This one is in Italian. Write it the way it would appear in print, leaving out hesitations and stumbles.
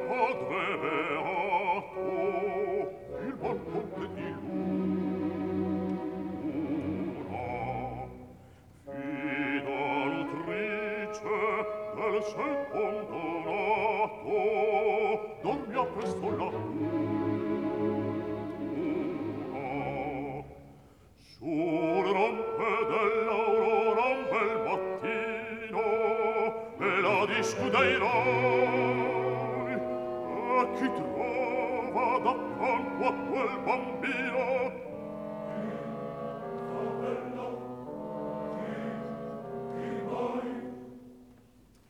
padre beato, il buon conte di Luna, fida nutrice del secondo nato, dormia presto la cuna. Sul rompe dell'aurora un bel mattino e la discuterai a chi trova da accanto a quel bambino